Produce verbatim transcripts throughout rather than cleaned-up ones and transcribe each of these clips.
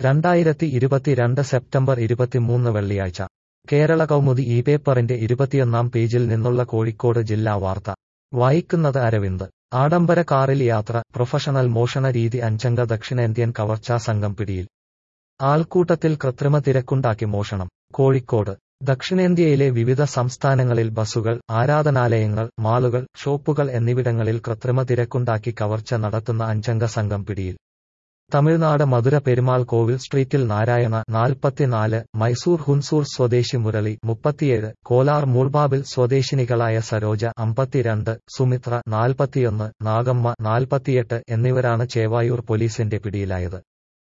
രണ്ടായിരത്തി ഇരുപത്തിരണ്ട് സെപ്റ്റംബർ ഇരുപത്തിമൂന്ന് വെള്ളിയാഴ്ച കേരള കൗമുദി ഈ പേപ്പറിന്റെ ഇരുപത്തിയൊന്നാം പേജിൽ നിന്നുള്ള കോഴിക്കോട് ജില്ലാ വാർത്ത വായിക്കുന്നത് അരവിന്ദ്. ആഡംബര കാറിൽ യാത്ര, പ്രൊഫഷണൽ മോഷണ രീതി. അഞ്ചംഗ ദക്ഷിണേന്ത്യൻ കവർച്ചാ സംഘം പിടിയിൽ. ആൾക്കൂട്ടത്തിൽ കൃത്രിമ തിരക്കുണ്ടാക്കി മോഷണം. കോഴിക്കോട് ദക്ഷിണേന്ത്യയിലെ വിവിധ സംസ്ഥാനങ്ങളിൽ ബസുകൾ, ആരാധനാലയങ്ങൾ, മാളുകൾ, ഷോപ്പുകൾ എന്നിവിടങ്ങളിൽ കൃത്രിമ തിരക്കുണ്ടാക്കി കവർച്ച നടത്തുന്ന അഞ്ചംഗ സംഘം പിടിയിൽ. തമിഴ്നാട് മധുര പെരുമാൾ കോവിൽ സ്ട്രീറ്റിൽ നാരായണ നാൽപ്പത്തിനാല്, മൈസൂർ ഹുൻസൂർ സ്വദേശി മുരളി മുപ്പത്തിയേഴ്, കോലാർ മൂൾബാബിൽ സ്വദേശിനികളായ സരോജ അമ്പത്തിരണ്ട്, സുമിത്ര നാൽപ്പത്തിയൊന്ന്, നാഗമ്മ നാൽപ്പത്തിയെട്ട് എന്നിവരാണ് ചേവായൂർ പോലീസിന്റെ പിടിയിലായത്.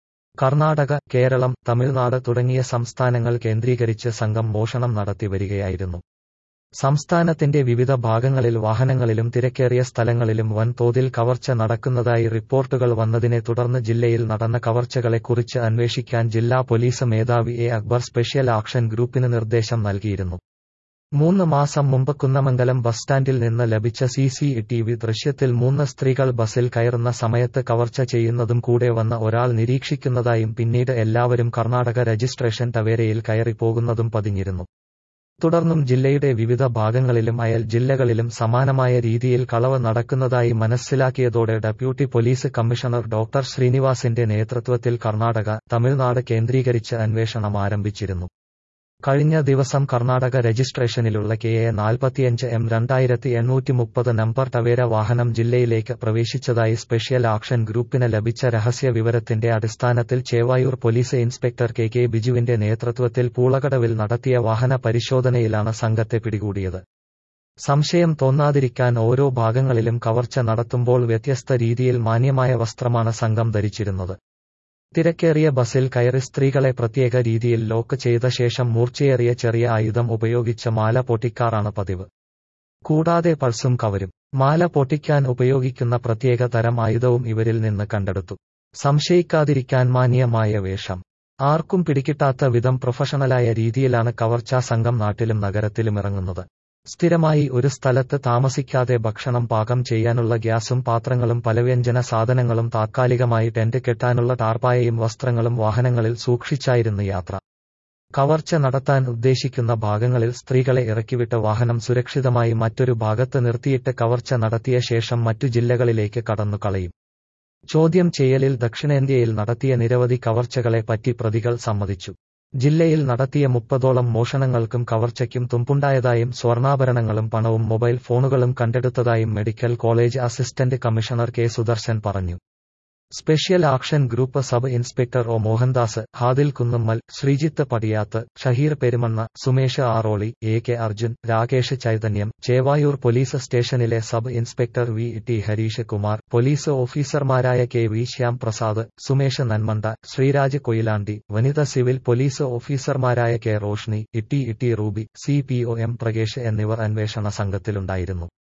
കർണാടക, കേരളം, തമിഴ്നാട് തുടങ്ങിയ സംസ്ഥാനങ്ങൾ കേന്ദ്രീകരിച്ച് സംഘം മോഷണം നടത്തി വരികയായിരുന്നു. സംസ്ഥാനത്തിന്റെ വിവിധ ഭാഗങ്ങളിൽ വാഹനങ്ങളിലും തിരക്കേറിയ സ്ഥലങ്ങളിലും വൻതോതിൽ കവർച്ച നടക്കുന്നതായി റിപ്പോർട്ടുകൾ വന്നതിനെ തുടർന്ന് ജില്ലയിൽ നടന്ന കവർച്ചകളെക്കുറിച്ച് അന്വേഷിക്കാൻ ജില്ലാ പോലീസ് മേധാവി എ അക്ബർ സ്പെഷ്യൽ ആക്ഷൻ ഗ്രൂപ്പിന് നിർദ്ദേശം നൽകിയിരുന്നു. മൂന്ന് മാസം മുമ്പ് കുന്നമംഗലം ബസ് സ്റ്റാൻഡിൽ നിന്ന് ലഭിച്ച സി സി ടി വി ദൃശ്യത്തിൽ മൂന്ന് സ്ത്രീകൾ ബസിൽ കയറുന്ന സമയത്ത് കവർച്ച ചെയ്യുന്നതും കൂടെ വന്ന ഒരാൾ നിരീക്ഷിക്കുന്നതായും പിന്നീട് എല്ലാവരും കർണാടക രജിസ്ട്രേഷൻ ടവേരയിൽ കയറി പോകുന്നതും പതിഞ്ഞിരുന്നു. തുടർന്നും ജില്ലയുടെ വിവിധ ഭാഗങ്ങളിലും അയൽ ജില്ലകളിലും സമാനമായ രീതിയിൽ കളവ് നടക്കുന്നതായി മനസ്സിലാക്കിയതോടെ ഡെപ്യൂട്ടി പോലീസ് കമ്മീഷണർ ഡോക്ടർ ശ്രീനിവാസിന്റെ നേതൃത്വത്തിൽ കർണാടക, തമിഴ്നാട് കേന്ദ്രീകരിച്ച് അന്വേഷണം ആരംഭിച്ചിരുന്നു. കഴിഞ്ഞ ദിവസം കർണാടക രജിസ്ട്രേഷനിലുള്ള കെ എ നാൽപ്പത്തിയഞ്ച് എം രണ്ടായിരത്തി എണ്ണൂറ്റി മുപ്പത് നമ്പർ ടവേര വാഹനം ജില്ലയിലേക്ക് പ്രവേശിച്ചതായി സ്പെഷ്യൽ ആക്ഷൻ ഗ്രൂപ്പിന് ലഭിച്ച രഹസ്യ വിവരത്തിന്റെ അടിസ്ഥാനത്തിൽ Chevayur police inspector K K ബിജുവിന്റെ നേതൃത്വത്തിൽ പൂളകടവിൽ നടത്തിയ വാഹന പരിശോധനയിലാണ് സംഘത്തെ പിടികൂടിയത്. സംശയം തോന്നാതിരിക്കാൻ ഓരോ ഭാഗങ്ങളിലും കവർച്ച നടത്തുമ്പോൾ വ്യത്യസ്ത രീതിയിൽ മാന്യമായ വസ്ത്രമാണ് സംഘം ധരിച്ചിരുന്നത്. തിരക്കേറിയ ബസിൽ കയറി സ്ത്രീകളെ പ്രത്യേക രീതിയിൽ ലോക്ക് ചെയ്ത ശേഷം മൂർച്ചയേറിയ ചെറിയ ആയുധം ഉപയോഗിച്ച് മാല പൊട്ടിക്കാറാണ് പതിവ്. കൂടാതെ പൾസും കവരും. മാല പൊട്ടിക്കാൻ ഉപയോഗിക്കുന്ന പ്രത്യേക തരം ആയുധവും ഇവരിൽ നിന്ന് കണ്ടെടുത്തു. സംശയിക്കാതിരിക്കാൻ മാന്യമായ വേഷം. ആർക്കും പിടികിട്ടാത്ത വിധം പ്രൊഫഷണലായ രീതിയിലാണ് കവർച്ചാ സംഘം നാട്ടിലും നഗരത്തിലും ഇറങ്ങുന്നത്. സ്ഥിരമായി ഒരു സ്ഥലത്ത് താമസിക്കാതെ ഭക്ഷണം പാകം ചെയ്യാനുള്ള ഗ്യാസും പാത്രങ്ങളും പലവ്യഞ്ജന സാധനങ്ങളും താത്കാലികമായി ടെന്റ് കെട്ടാനുള്ള ടാർപ്പായയും വസ്ത്രങ്ങളും വാഹനങ്ങളിൽ സൂക്ഷിച്ചായിരുന്നു യാത്ര. കവർച്ച നടത്താൻ ഉദ്ദേശിക്കുന്ന ഭാഗങ്ങളിൽ സ്ത്രീകളെ ഇറക്കിവിട്ട് വാഹനം സുരക്ഷിതമായി മറ്റൊരു ഭാഗത്ത് നിർത്തിയിട്ട് കവർച്ച നടത്തിയ ശേഷം മറ്റു ജില്ലകളിലേക്ക് കടന്നു കളയും. ചോദ്യം ചെയ്യലിൽ ദക്ഷിണേന്ത്യയിൽ നടത്തിയ നിരവധി കവർച്ചകളെ പറ്റി പ്രതികൾ സമ്മതിച്ചു. ജില്ലയിൽ നടത്തിയ മുപ്പതോളം മോഷണങ്ങൾക്കും കവർച്ചയ്ക്കും തുമ്പുണ്ടായതായും സ്വർണ്ണാഭരണങ്ങളും പണവും മൊബൈൽ ഫോണുകളും കണ്ടെടുത്തതായും medical college assistant commissioner K Sudarshan പറഞ്ഞു. Special action group sub inspector O Mohandas, Hadil Kunnummal, Sreejith Padiyath, Shaheer Perumanna, Sumesh Aroli, A K Arjun, Rakesh Chaithanyam, Chevayur police സ്റ്റേഷനിലെ sub inspector V T Harish Kumar, police ഓഫീസർമാരായ കെ വി ശ്യാം പ്രസാദ്, സുമേഷ് നന്മണ്ട, ശ്രീരാജ് കൊയിലാണ്ടി, വനിത സിവിൽ പോലീസ് ഓഫീസർമാരായ K Roshni, Itty Itty Ruby, C P O M Prakesh എന്നിവർ അന്വേഷണ സംഘത്തിലുണ്ടായിരുന്നു.